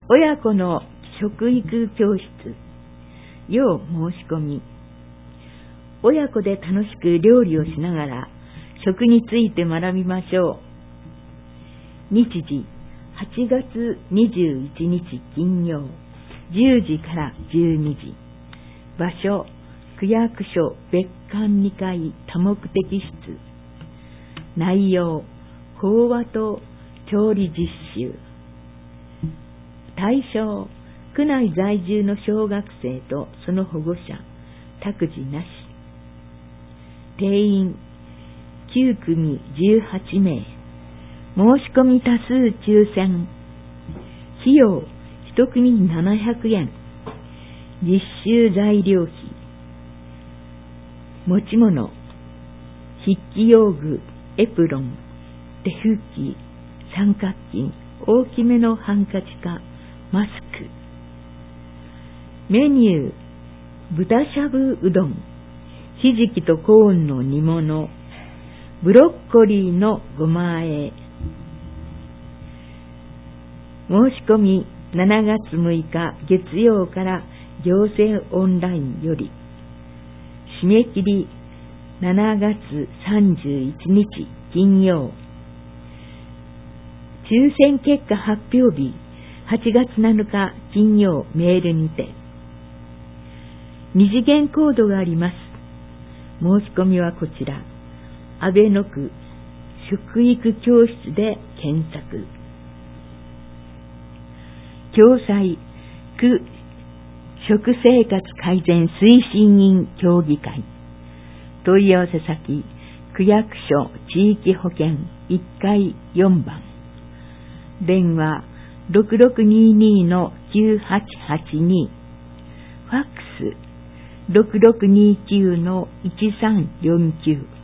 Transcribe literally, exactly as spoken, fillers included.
親子の食育教室、要申し込み。親子で楽しく料理をしながら食について学びましょう。日時、はちがつにじゅういちにち金曜、じゅうじからじゅうにじ。場所、区役所別館にかい多目的室。内容、講話と調理実習。対象、区内在住の小学生とその保護者、託児なし。定員、きゅうくみじゅうはちめい。申し込み多数抽選。費用、いちくみななひゃくえん。実習材料費。持ち物、筆記用具、エプロン、手拭き、三角巾、大きめのハンカチか、マスク。メニュー、豚しゃぶうどん、ひじきとコーンの煮物、ブロッコリーのごま和え。申し込みしちがつむいか月曜から行政オンラインより。締め切りしちがつさんじゅういちにち金曜。抽選結果発表日はちがつなのか金曜メールにて。二次元コードがあります。申し込みはこちら、阿倍野区食育教室で検索。共催、区食生活改善推進員協議会。問い合わせ先、区役所地域保健いっかいよんばん。電話ろくろくににのきゅうはちはちに。ファックスろくろくにきゅうのいちさんよんきゅう。